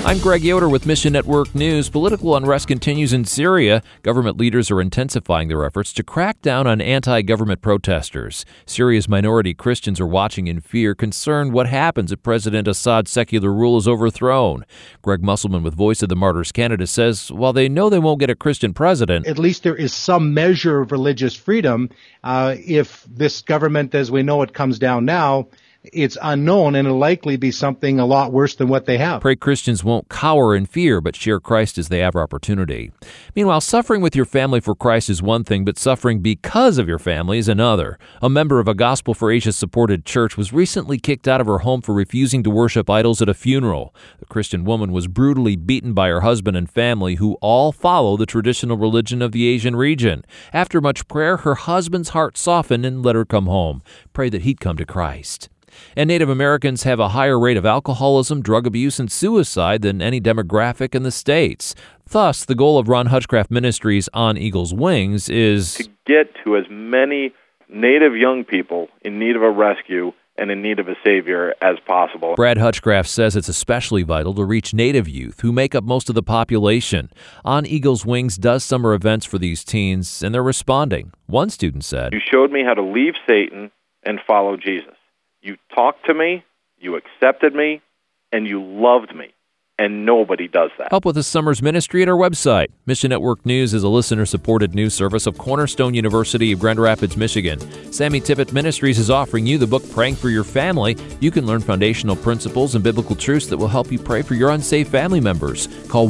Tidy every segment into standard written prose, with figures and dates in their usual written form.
I'm Greg Yoder with Mission Network News. Political unrest continues in Syria. Government leaders are intensifying their efforts to crack down on anti-government protesters. Syria's minority Christians are watching in fear, concerned what happens if President Assad's secular rule is overthrown. Greg Musselman with Voice of the Martyrs Canada says while they know they won't get a Christian president, at least there is some measure of religious freedom. If this government, as we know it, comes down now, it's unknown, and it'll likely be something a lot worse than what they have. Pray Christians won't cower in fear, but share Christ as they have opportunity. Meanwhile, suffering with your family for Christ is one thing, but suffering because of your family is another. A member of a Gospel for Asia-supported church was recently kicked out of her home for refusing to worship idols at a funeral. The Christian woman was brutally beaten by her husband and family, who all follow the traditional religion of the Asian region. After much prayer, her husband's heart softened and let her come home. Pray that he'd come to Christ. And Native Americans have a higher rate of alcoholism, drug abuse, and suicide than any demographic in the states. Thus, the goal of Ron Hutchcraft Ministries On Eagle's Wings is to get to as many Native young people in need of a rescue and in need of a savior as possible. Brad Hutchcraft says it's especially vital to reach Native youth, who make up most of the population. On Eagle's Wings does summer events for these teens, and they're responding. One student said, "You showed me how to leave Satan and follow Jesus. You talked to me, you accepted me, and you loved me. And nobody does that." Help with this summer's ministry at our website. Mission Network News is a listener-supported news service of Cornerstone University of Grand Rapids, Michigan. Sammy Tippett Ministries is offering you the book Praying for Your Family. You can learn foundational principles and biblical truths that will help you pray for your unsafe family members. Call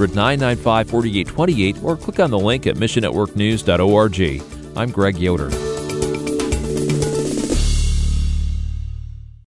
1-800-995-4828 or click on the link at missionnetworknews.org. I'm Greg Yoder.